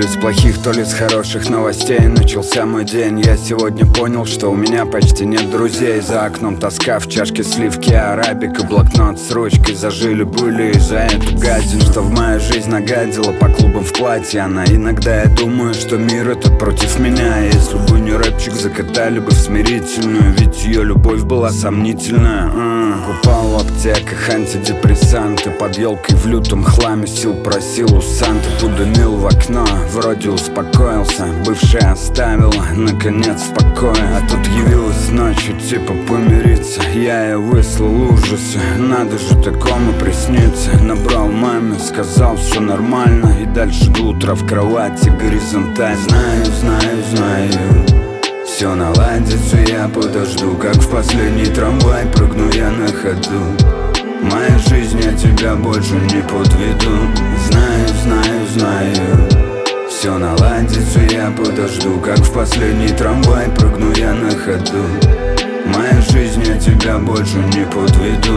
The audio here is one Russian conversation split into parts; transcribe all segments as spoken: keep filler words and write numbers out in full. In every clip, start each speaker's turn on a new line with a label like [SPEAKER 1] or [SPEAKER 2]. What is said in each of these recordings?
[SPEAKER 1] с плохих, то ли с хороших новостей начался мой день. Я сегодня понял, что у меня почти нет друзей. За окном тоска, в чашке сливки арабика, блокнот с ручкой зажили были за эту гадину, что в мою жизнь нагадила по клубам в платье она. Иногда я думаю, что мир этот против меня. Если бы не рэпчик, закатали бы в смирительную, ведь ее любовь была сомнительная. М-м. Купал в аптеках антидепрессанты, под елкой в лютом хламе сил просил у Санты. Подымил в окно, вроде успокоился, бывшая оставила, наконец, в покое. А тут явилась ночью, типа помириться. Я ей выслал ужасы, надо же такому присниться. Набрал маме, сказал все нормально, и дальше до утра в кровати горизонтально. Знаю, знаю, знаю, все наладится, я подожду, как в последний трамвай прыгну я на ходу. Моя жизнь, я тебя больше не подведу. Знаю, знаю, знаю, все наладится, я подожду, как в последний трамвай прыгну я на ходу. Моя жизнь, я тебя больше не подведу.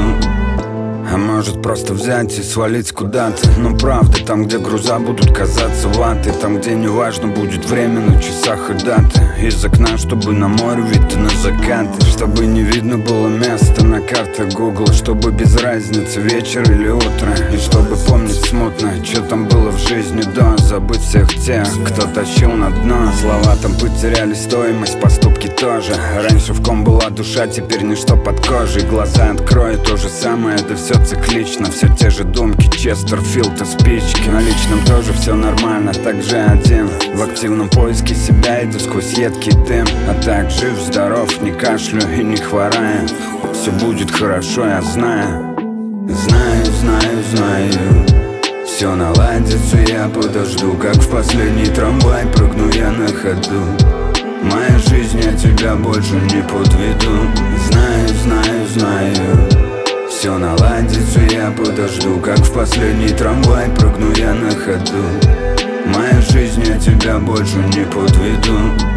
[SPEAKER 1] А может просто взять и свалить куда-то. Ну правда, там где груза будут казаться ватой, там где не важно будет время на часах и даты. Из окна, чтобы на море вид и на закаты, чтобы не видно было места на картах гугла, чтобы без разницы вечер или утро, и чтобы помнить смутно, что там было в жизни до. Забыть всех тех, кто тащил на дно. Слова там потеряли стоимость, поступки тоже. Раньше в ком была душа, теперь ничто под кожей. Глаза открою, то же самое, да все циклично, все те же думки, Честерфилд и спички. На личном тоже все нормально, также один в активном поиске себя, иду сквозь едкий дым. А так жив, здоров, не кашлю и не хвораю. Все будет хорошо, я знаю. Знаю, знаю, знаю, все наладится, я подожду, как в последний трамвай прыгну я на ходу. Моя жизнь, я тебя больше не подведу. Знаю, знаю, знаю, все наладится, я подожду, как в последний трамвай прыгну я на ходу. Моя жизнь, я тебя больше не подведу.